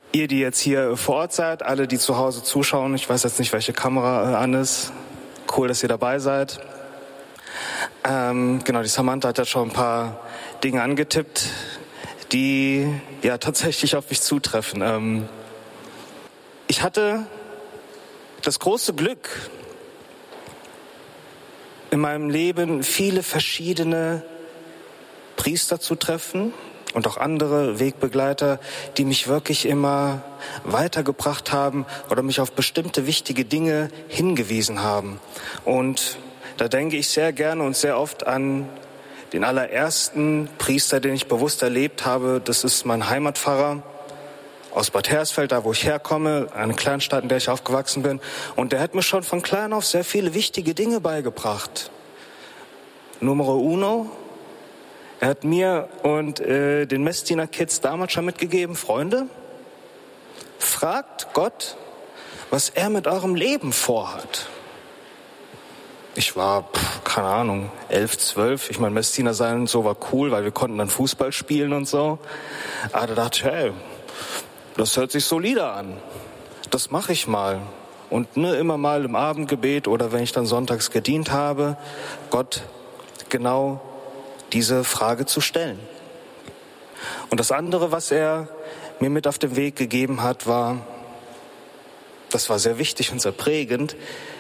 Ihr, die jetzt hier vor Ort seid, alle, die zu Hause zuschauen, ich weiß jetzt nicht, welche Kamera an ist. Cool, dass ihr dabei seid. Genau, die Samantha hat ja schon ein paar Dinge angetippt, die ja tatsächlich auf mich zutreffen. Ich hatte das große Glück, in meinem Leben viele verschiedene Priester zu treffen und auch andere Wegbegleiter, die mich wirklich immer weitergebracht haben oder mich auf bestimmte wichtige Dinge hingewiesen haben. Und da denke ich sehr gerne und sehr oft an den allerersten Priester, den ich bewusst erlebt habe. Das ist mein Heimatpfarrer aus Bad Hersfeld, da wo ich herkomme, eine Kleinstadt, in der ich aufgewachsen bin. Und der hat mir schon von klein auf sehr viele wichtige Dinge beigebracht. Numero uno, er hat mir und den Messdiener Kids damals schon mitgegeben, Freunde, fragt Gott, was er mit eurem Leben vorhat. Ich war, keine Ahnung, 11, 12. Ich meine, Messdiener sein und so war cool, weil wir konnten dann Fußball spielen und so. Aber da dachte ich, hey, das hört sich solider an. Das mache ich mal. Und immer mal im Abendgebet oder wenn ich dann sonntags gedient habe, Gott genau diese Frage zu stellen. Und das andere, was er mir mit auf den Weg gegeben hat, das war sehr wichtig und sehr prägend.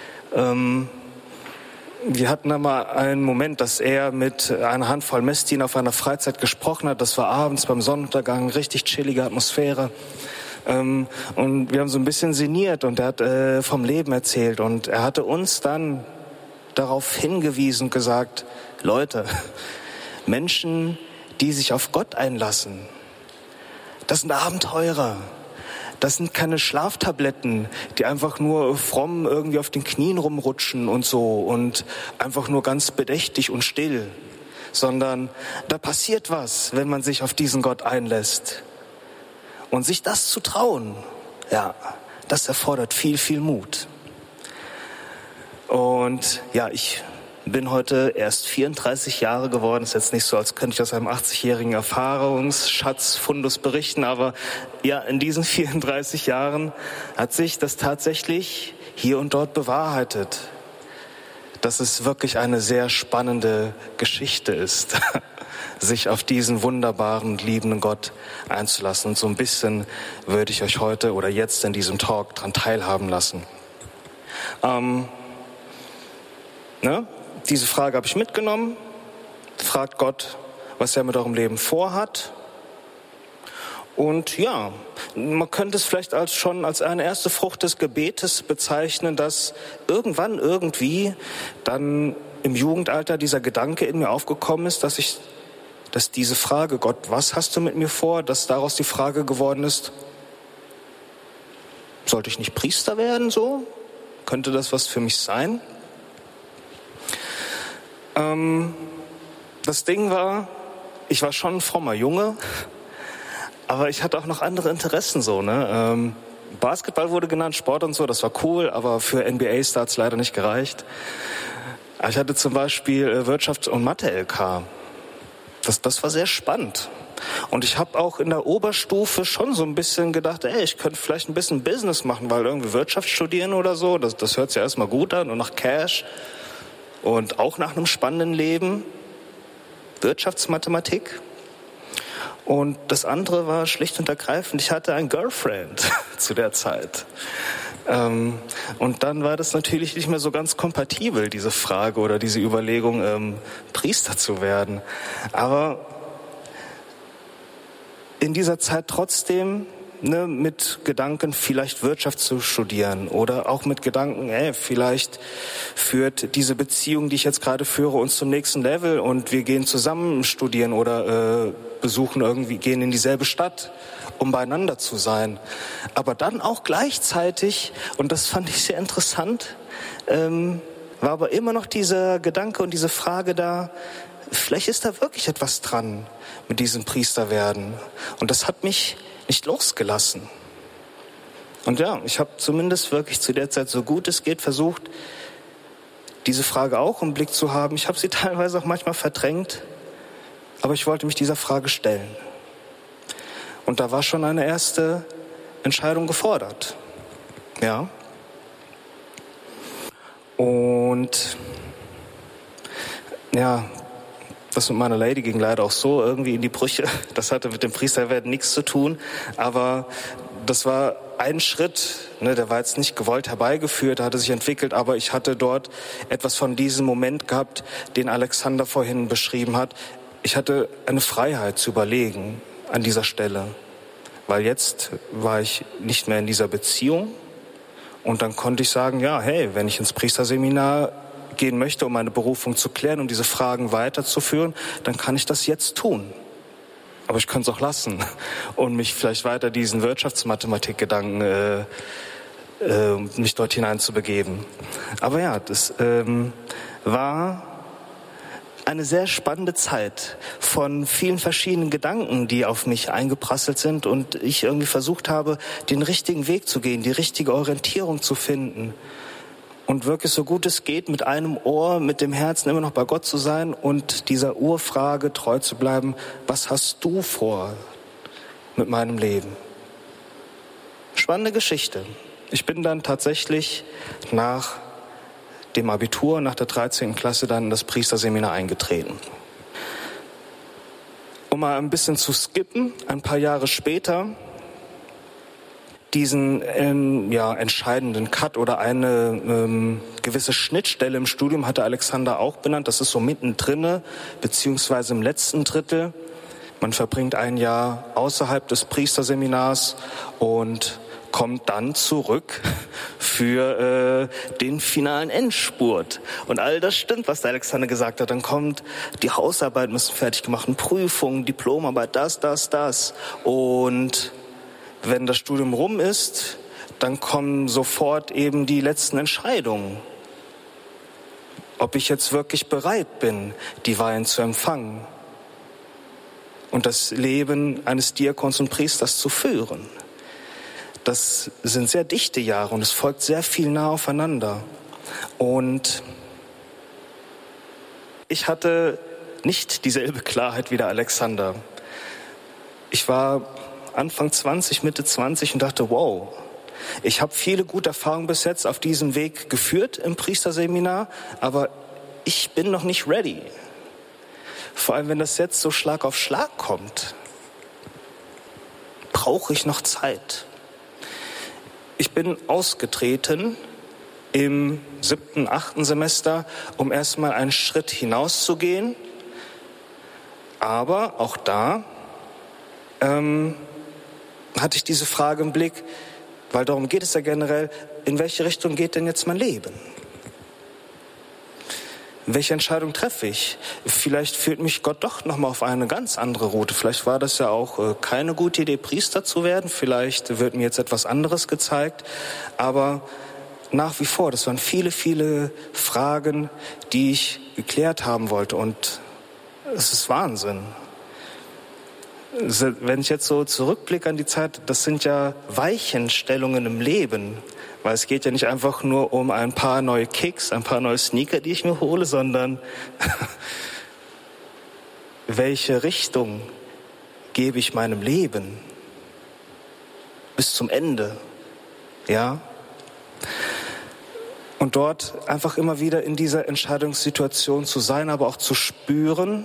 Wir hatten einmal einen Moment, dass er mit einer Handvoll Messdiener auf einer Freizeit gesprochen hat. Das war abends beim Sonnenuntergang, richtig chillige Atmosphäre. Und wir haben so ein bisschen sinniert und er hat vom Leben erzählt. Und er hatte uns dann darauf hingewiesen und gesagt, Leute, Menschen, die sich auf Gott einlassen, das sind Abenteurer. Das sind keine Schlaftabletten, die einfach nur fromm irgendwie auf den Knien rumrutschen und so und einfach nur ganz bedächtig und still, sondern da passiert was, wenn man sich auf diesen Gott einlässt. Und sich das zu trauen, ja, das erfordert viel, viel Mut. Und ja, ich bin heute erst 34 Jahre geworden. Ist jetzt nicht so, als könnte ich aus einem 80-jährigen Erfahrungsschatz, Fundus berichten, aber ja, in diesen 34 Jahren hat sich das tatsächlich hier und dort bewahrheitet, dass es wirklich eine sehr spannende Geschichte ist, sich auf diesen wunderbaren, liebenden Gott einzulassen. Und so ein bisschen würde ich euch heute oder jetzt in diesem Talk dran teilhaben lassen. Diese Frage habe ich mitgenommen. Fragt Gott, was er mit eurem Leben vorhat. Und ja, man könnte es vielleicht schon als eine erste Frucht des Gebetes bezeichnen, dass irgendwann irgendwie dann im Jugendalter dieser Gedanke in mir aufgekommen ist, dass diese Frage, Gott, was hast du mit mir vor, dass daraus die Frage geworden ist, sollte ich nicht Priester werden so? Könnte das was für mich sein? Das Ding war, ich war schon ein frommer Junge, aber ich hatte auch noch andere Interessen so, ne? Basketball wurde genannt, Sport und so, das war cool, aber für NBA-Star hat's leider nicht gereicht. Ich hatte zum Beispiel Wirtschafts- und Mathe-LK. Das war sehr spannend. Und ich habe auch in der Oberstufe schon so ein bisschen gedacht, ich könnte vielleicht ein bisschen Business machen, weil irgendwie Wirtschaft studieren oder so, das hört sich ja erstmal gut an und nach Cash. Und auch nach einem spannenden Leben, Wirtschaftsmathematik. Und das andere war schlicht und ergreifend, ich hatte ein Girlfriend zu der Zeit. Und dann war das natürlich nicht mehr so ganz kompatibel, diese Frage oder diese Überlegung, Priester zu werden. Aber in dieser Zeit trotzdem mit Gedanken, vielleicht Wirtschaft zu studieren oder auch mit Gedanken, vielleicht führt diese Beziehung, die ich jetzt gerade führe, uns zum nächsten Level und wir gehen zusammen studieren oder gehen in dieselbe Stadt, um beieinander zu sein. Aber dann auch gleichzeitig, und das fand ich sehr interessant, war aber immer noch dieser Gedanke und diese Frage da, vielleicht ist da wirklich etwas dran mit diesem Priesterwerden. Und das hat mich nicht losgelassen. Und ja, ich habe zumindest wirklich zu der Zeit, so gut es geht, versucht, diese Frage auch im Blick zu haben. Ich habe sie teilweise auch manchmal verdrängt, aber ich wollte mich dieser Frage stellen. Und da war schon eine erste Entscheidung gefordert. Ja. Und ja, das mit meiner Lady ging leider auch so irgendwie in die Brüche. Das hatte mit dem Priesterwerden nichts zu tun, aber das war ein Schritt, der war jetzt nicht gewollt herbeigeführt, hatte sich entwickelt, aber ich hatte dort etwas von diesem Moment gehabt, den Alexander vorhin beschrieben hat. Ich hatte eine Freiheit zu überlegen an dieser Stelle, weil jetzt war ich nicht mehr in dieser Beziehung und dann konnte ich sagen, ja, hey, wenn ich ins Priesterseminar gehen möchte, um meine Berufung zu klären und diese Fragen weiterzuführen, dann kann ich das jetzt tun. Aber ich könnte es auch lassen und mich vielleicht weiter diesen Wirtschaftsmathematikgedanken mich dort hineinzubegeben. Aber ja, das war eine sehr spannende Zeit von vielen verschiedenen Gedanken, die auf mich eingeprasselt sind und ich irgendwie versucht habe, den richtigen Weg zu gehen, die richtige Orientierung zu finden und wirklich so gut es geht mit einem Ohr, mit dem Herzen immer noch bei Gott zu sein und dieser Urfrage treu zu bleiben, was hast du vor mit meinem Leben? Spannende Geschichte. Ich bin dann tatsächlich nach dem Abitur, nach der 13. Klasse dann in das Priesterseminar eingetreten. Um mal ein bisschen zu skippen, ein paar Jahre später, diesen entscheidenden Cut oder eine gewisse Schnittstelle im Studium hatte Alexander auch benannt. Das ist so mittendrin, beziehungsweise im letzten Drittel. Man verbringt ein Jahr außerhalb des Priesterseminars und kommt dann zurück für den finalen Endspurt. Und all das stimmt, was der Alexander gesagt hat. Dann kommt, die Hausarbeit müssen fertig gemacht, Prüfungen, Diplomarbeit, das. Und wenn das Studium rum ist, dann kommen sofort eben die letzten Entscheidungen. Ob ich jetzt wirklich bereit bin, die Weihen zu empfangen und das Leben eines Diakons und Priesters zu führen. Das sind sehr dichte Jahre und es folgt sehr viel nah aufeinander. Und ich hatte nicht dieselbe Klarheit wie der Alexander. Ich war Anfang 20, Mitte 20 und dachte, wow, ich habe viele gute Erfahrungen bis jetzt auf diesem Weg geführt im Priesterseminar, aber ich bin noch nicht ready. Vor allem, wenn das jetzt so Schlag auf Schlag kommt, brauche ich noch Zeit. Ich bin ausgetreten im 7., 8. Semester, um erstmal einen Schritt hinauszugehen. Aber auch da hatte ich diese Frage im Blick, weil darum geht es ja generell, in welche Richtung geht denn jetzt mein Leben? Welche Entscheidung treffe ich? Vielleicht führt mich Gott doch nochmal auf eine ganz andere Route. Vielleicht war das ja auch keine gute Idee, Priester zu werden. Vielleicht wird mir jetzt etwas anderes gezeigt. Aber nach wie vor, das waren viele, viele Fragen, die ich geklärt haben wollte. Und es ist Wahnsinn. Wenn ich jetzt so zurückblicke an die Zeit, das sind ja Weichenstellungen im Leben. Weil es geht ja nicht einfach nur um ein paar neue Kicks, ein paar neue Sneaker, die ich mir hole, sondern welche Richtung gebe ich meinem Leben bis zum Ende, ja? Und dort einfach immer wieder in dieser Entscheidungssituation zu sein, aber auch zu spüren,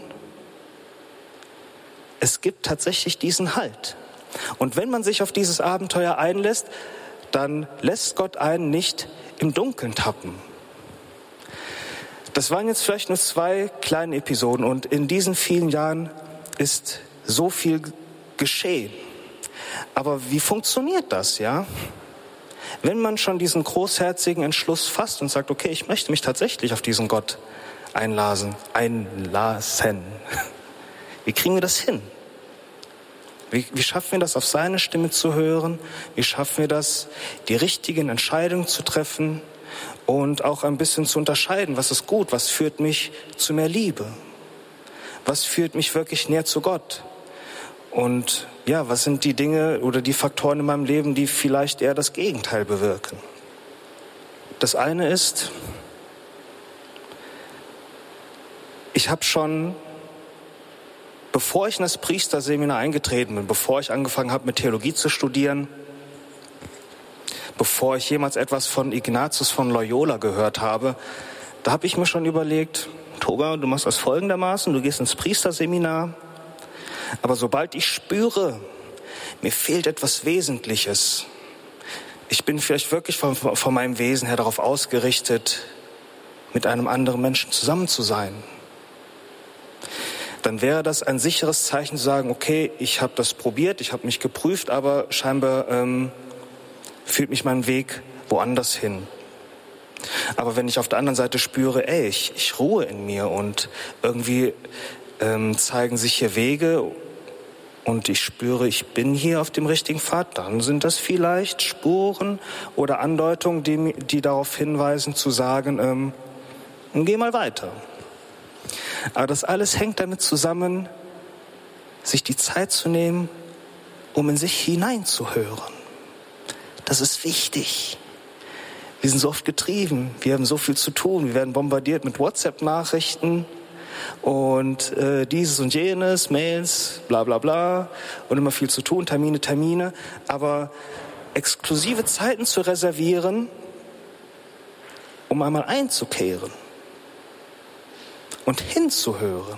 es gibt tatsächlich diesen Halt. Und wenn man sich auf dieses Abenteuer einlässt, dann lässt Gott einen nicht im Dunkeln tappen. Das waren jetzt vielleicht nur 2 kleine Episoden und in diesen vielen Jahren ist so viel geschehen. Aber wie funktioniert das, ja? Wenn man schon diesen großherzigen Entschluss fasst und sagt, okay, ich möchte mich tatsächlich auf diesen Gott einlassen. Wie kriegen wir das hin? Wie schaffen wir das, auf seine Stimme zu hören? Wie schaffen wir das, die richtigen Entscheidungen zu treffen und auch ein bisschen zu unterscheiden, was ist gut, was führt mich zu mehr Liebe? Was führt mich wirklich näher zu Gott? Und ja, was sind die Dinge oder die Faktoren in meinem Leben, die vielleicht eher das Gegenteil bewirken? Das eine ist, ich habe schon, bevor ich in das Priesterseminar eingetreten bin, bevor ich angefangen habe mit Theologie zu studieren, bevor ich jemals etwas von Ignatius von Loyola gehört habe, da habe ich mir schon überlegt, Toga, du machst das folgendermaßen, du gehst ins Priesterseminar, aber sobald ich spüre, mir fehlt etwas Wesentliches, ich bin vielleicht wirklich von meinem Wesen her darauf ausgerichtet, mit einem anderen Menschen zusammen zu sein, dann wäre das ein sicheres Zeichen zu sagen, okay, ich habe das probiert, ich habe mich geprüft, aber scheinbar führt mich mein Weg woanders hin. Aber wenn ich auf der anderen Seite spüre, ich ruhe in mir und irgendwie zeigen sich hier Wege und ich spüre, ich bin hier auf dem richtigen Pfad, dann sind das vielleicht Spuren oder Andeutungen, die darauf hinweisen, zu sagen, geh mal weiter. Aber das alles hängt damit zusammen, sich die Zeit zu nehmen, um in sich hineinzuhören. Das ist wichtig. Wir sind so oft getrieben, wir haben so viel zu tun, wir werden bombardiert mit WhatsApp-Nachrichten und dieses und jenes, Mails, bla bla bla und immer viel zu tun, Termine. Aber exklusive Zeiten zu reservieren, um einmal einzukehren und hinzuhören,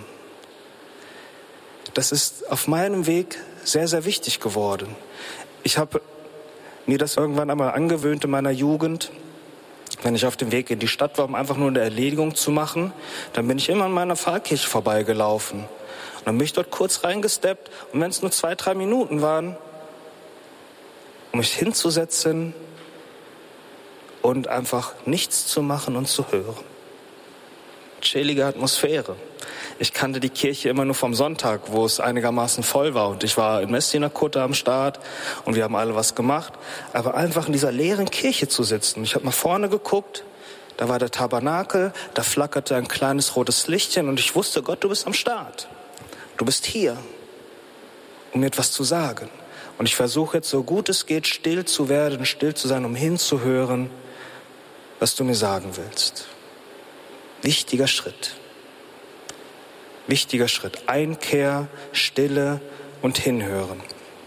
das ist auf meinem Weg sehr, sehr wichtig geworden. Ich habe mir das irgendwann einmal angewöhnt in meiner Jugend, wenn ich auf dem Weg in die Stadt war, um einfach nur eine Erledigung zu machen, dann bin ich immer an meiner Pfarrkirche vorbeigelaufen. Und dann bin ich dort kurz reingesteppt und wenn es nur 2-3 Minuten waren, um mich hinzusetzen und einfach nichts zu machen und zu hören. Chillige Atmosphäre. Ich kannte die Kirche immer nur vom Sonntag, wo es einigermaßen voll war. Und ich war in Messdiener Kutte am Start und wir haben alle was gemacht. Aber einfach in dieser leeren Kirche zu sitzen. Ich habe nach vorne geguckt, da war der Tabernakel, da flackerte ein kleines rotes Lichtchen und ich wusste, Gott, du bist am Start. Du bist hier, um mir etwas zu sagen. Und ich versuche jetzt, so gut es geht, still zu werden, still zu sein, um hinzuhören, was du mir sagen willst. Wichtiger Schritt. Wichtiger Schritt. Einkehr, Stille und Hinhören.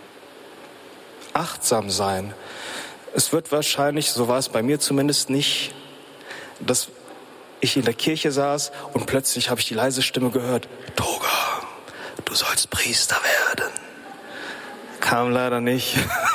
Achtsam sein. Es wird wahrscheinlich, so war es bei mir zumindest nicht, dass ich in der Kirche saß und plötzlich habe ich die leise Stimme gehört, Toga, du sollst Priester werden. Kam leider nicht.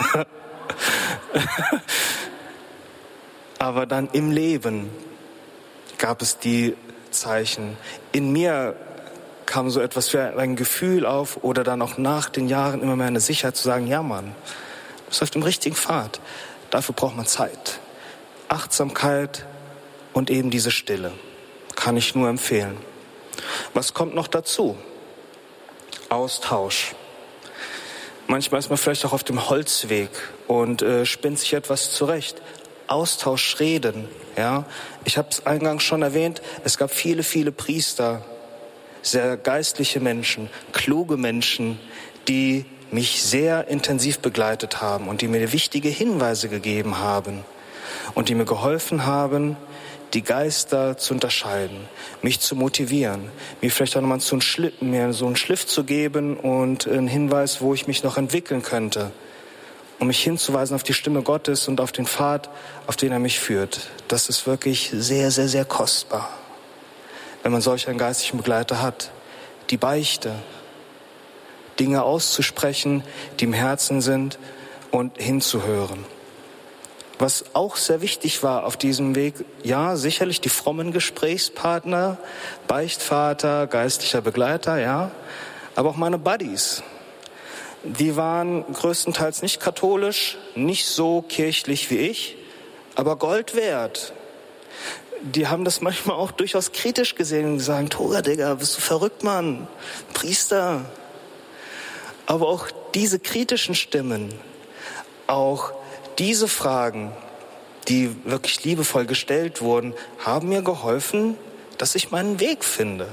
Aber dann im Leben gab es die Zeichen. In mir kam so etwas für ein Gefühl auf oder dann auch nach den Jahren immer mehr eine Sicherheit zu sagen, ja Mann, du bist auf dem richtigen Pfad. Dafür braucht man Zeit. Achtsamkeit und eben diese Stille. Kann ich nur empfehlen. Was kommt noch dazu? Austausch. Manchmal ist man vielleicht auch auf dem Holzweg und spinnt sich etwas zurecht. Austausch, reden. Ja, ich habe es eingangs schon erwähnt, es gab viele, viele Priester, sehr geistliche Menschen, kluge Menschen, die mich sehr intensiv begleitet haben und die mir wichtige Hinweise gegeben haben und die mir geholfen haben, die Geister zu unterscheiden, mich zu motivieren, mir vielleicht auch nochmal mir so einen Schliff zu geben und einen Hinweis, wo ich mich noch entwickeln könnte, um mich hinzuweisen auf die Stimme Gottes und auf den Pfad, auf den er mich führt. Das ist wirklich sehr, sehr, sehr kostbar, wenn man solch einen geistlichen Begleiter hat. Die Beichte, Dinge auszusprechen, die im Herzen sind und hinzuhören. Was auch sehr wichtig war auf diesem Weg, ja, sicherlich die frommen Gesprächspartner, Beichtvater, geistlicher Begleiter, ja, aber auch meine Buddies. Die waren größtenteils nicht katholisch, nicht so kirchlich wie ich, aber Gold wert. Die haben das manchmal auch durchaus kritisch gesehen und gesagt, Toga, Digga, bist du verrückt, Mann? Priester. Aber auch diese kritischen Stimmen, auch diese Fragen, die wirklich liebevoll gestellt wurden, haben mir geholfen, dass ich meinen Weg finde.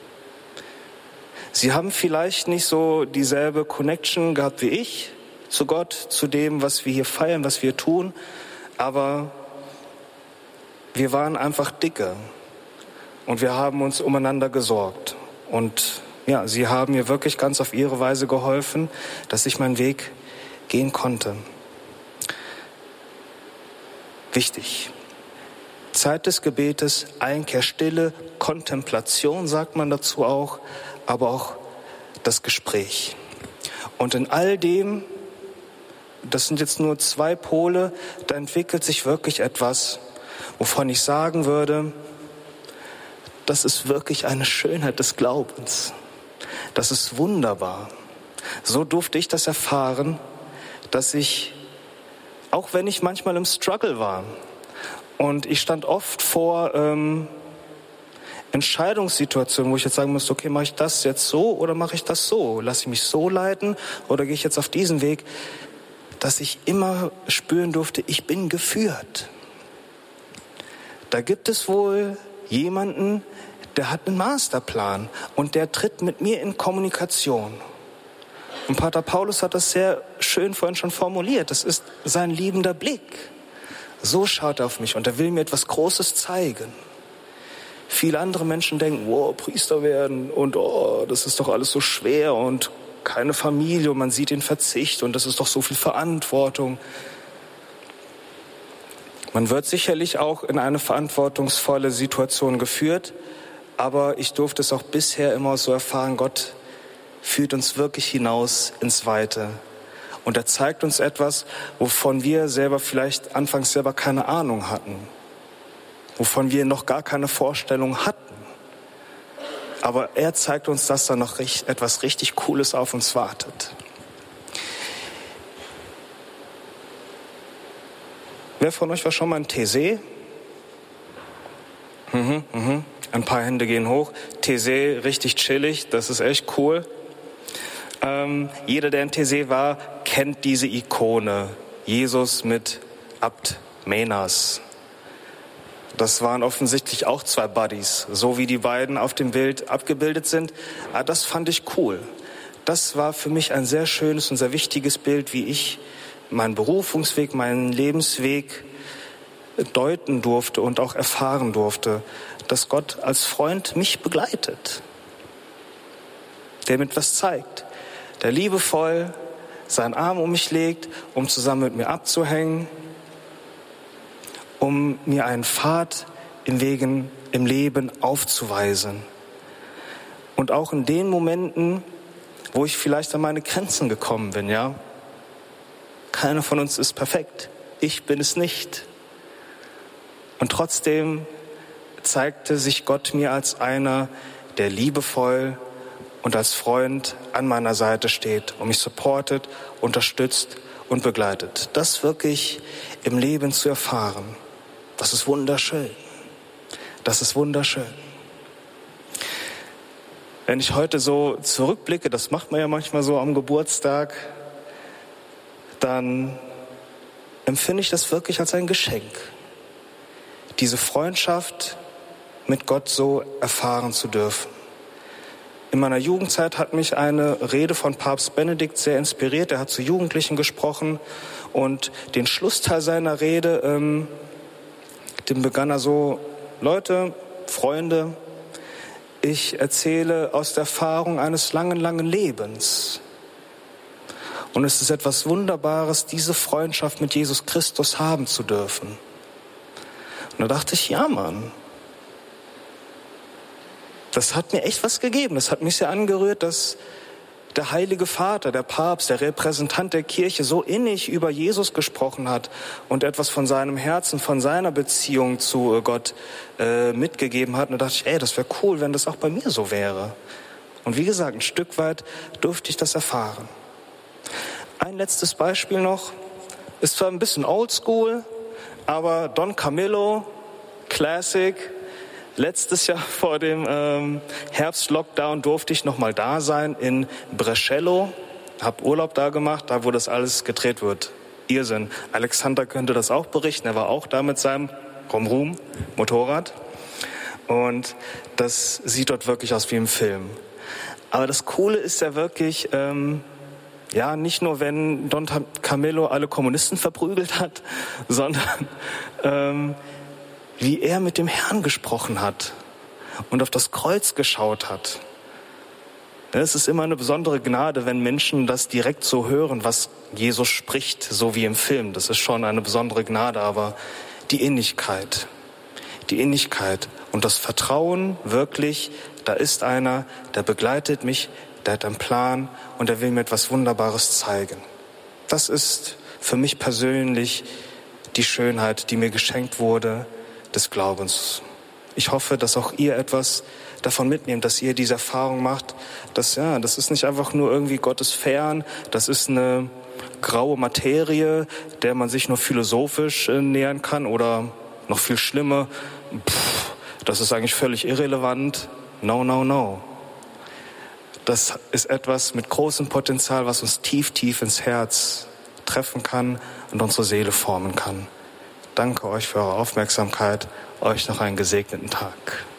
Sie haben vielleicht nicht so dieselbe Connection gehabt wie ich zu Gott, zu dem, was wir hier feiern, was wir tun, aber wir waren einfach dicke und wir haben uns umeinander gesorgt. Und ja, sie haben mir wirklich ganz auf ihre Weise geholfen, dass ich meinen Weg gehen konnte. wichtig. Zeit des Gebetes, Einkehr, Stille, Kontemplation sagt man dazu auch, aber auch das Gespräch. Und in all dem, das sind jetzt nur 2 Pole, da entwickelt sich wirklich etwas, wovon ich sagen würde, das ist wirklich eine Schönheit des Glaubens. Das ist wunderbar. So durfte ich das erfahren, dass ich, auch wenn ich manchmal im Struggle war und ich stand oft vor Entscheidungssituationen, wo ich jetzt sagen musste, okay, mache ich das jetzt so oder mache ich das so? Lasse ich mich so leiten oder gehe ich jetzt auf diesen Weg? Dass ich immer spüren durfte, ich bin geführt. Da gibt es wohl jemanden, der hat einen Masterplan und der tritt mit mir in Kommunikation. Und Pater Paulus hat das sehr schön vorhin schon formuliert. Das ist sein liebender Blick. So schaut er auf mich und er will mir etwas Großes zeigen. Viele andere Menschen denken, wow, Priester werden und oh, das ist doch alles so schwer und keine Familie und man sieht den Verzicht und das ist doch so viel Verantwortung. Man wird sicherlich auch in eine verantwortungsvolle Situation geführt, aber ich durfte es auch bisher immer so erfahren, Gott führt uns wirklich hinaus ins Weite. Und er zeigt uns etwas, wovon wir selber vielleicht anfangs selber keine Ahnung hatten, wovon wir noch gar keine Vorstellung hatten. Aber er zeigt uns, dass da noch etwas richtig Cooles auf uns wartet. Wer von euch war schon mal in Taizé? Ein paar Hände gehen hoch. Taizé, richtig chillig, das ist echt cool. Jeder, der in Taizé war, kennt diese Ikone. Jesus mit Abt Menas. Das waren offensichtlich auch 2 Buddies, so wie die beiden auf dem Bild abgebildet sind. Aber das fand ich cool. Das war für mich ein sehr schönes und sehr wichtiges Bild, wie ich meinen Berufungsweg, meinen Lebensweg deuten durfte und auch erfahren durfte, dass Gott als Freund mich begleitet, der mir etwas zeigt, der liebevoll seinen Arm um mich legt, um zusammen mit mir abzuhängen, um mir einen Pfad im Leben aufzuweisen. Und auch in den Momenten, wo ich vielleicht an meine Grenzen gekommen bin, ja. Keiner von uns ist perfekt. Ich bin es nicht. Und trotzdem zeigte sich Gott mir als einer, der liebevoll und als Freund an meiner Seite steht und mich supportet, unterstützt und begleitet. Das wirklich im Leben zu erfahren. Das ist wunderschön. Das ist wunderschön. Wenn ich heute so zurückblicke, das macht man ja manchmal so am Geburtstag, dann empfinde ich das wirklich als ein Geschenk. Diese Freundschaft mit Gott so erfahren zu dürfen. In meiner Jugendzeit hat mich eine Rede von Papst Benedikt sehr inspiriert. Er hat zu Jugendlichen gesprochen und den Schlussteil seiner Rede, dem begann er so: Leute, Freunde, ich erzähle aus der Erfahrung eines langen, langen Lebens. Und es ist etwas Wunderbares, diese Freundschaft mit Jesus Christus haben zu dürfen. Und da dachte ich, ja Mann, das hat mir echt was gegeben. Das hat mich sehr angerührt, dass der Heilige Vater, der Papst, der Repräsentant der Kirche so innig über Jesus gesprochen hat und etwas von seinem Herzen, von seiner Beziehung zu Gott mitgegeben hat. Und da dachte ich, das wäre cool, wenn das auch bei mir so wäre. Und wie gesagt, ein Stück weit durfte ich das erfahren. Ein letztes Beispiel noch, ist zwar ein bisschen oldschool, aber Don Camillo, Classic. Letztes Jahr vor dem Herbstlockdown durfte ich noch mal da sein in Brescello. Hab Urlaub da gemacht, da wo das alles gedreht wird. Irrsinn. Alexander könnte das auch berichten. Er war auch da mit seinem Motorrad. Und das sieht dort wirklich aus wie im Film. Aber das Coole ist ja wirklich, nicht nur, wenn Don Camillo alle Kommunisten verprügelt hat, sondern wie er mit dem Herrn gesprochen hat und auf das Kreuz geschaut hat. Es ist immer eine besondere Gnade, wenn Menschen das direkt so hören, was Jesus spricht, so wie im Film. Das ist schon eine besondere Gnade, aber die Innigkeit. Die Innigkeit und das Vertrauen wirklich, da ist einer, der begleitet mich, der hat einen Plan und der will mir etwas Wunderbares zeigen. Das ist für mich persönlich die Schönheit, die mir geschenkt wurde, des Glaubens. Ich hoffe, dass auch ihr etwas davon mitnehmt, dass ihr diese Erfahrung macht, dass das ist nicht einfach nur irgendwie Gottes fern, das ist eine graue Materie, der man sich nur philosophisch nähern kann oder noch viel schlimmer, das ist eigentlich völlig irrelevant. No. Das ist etwas mit großem Potenzial, was uns tief, tief ins Herz treffen kann und unsere Seele formen kann. Danke euch für eure Aufmerksamkeit. Euch noch einen gesegneten Tag.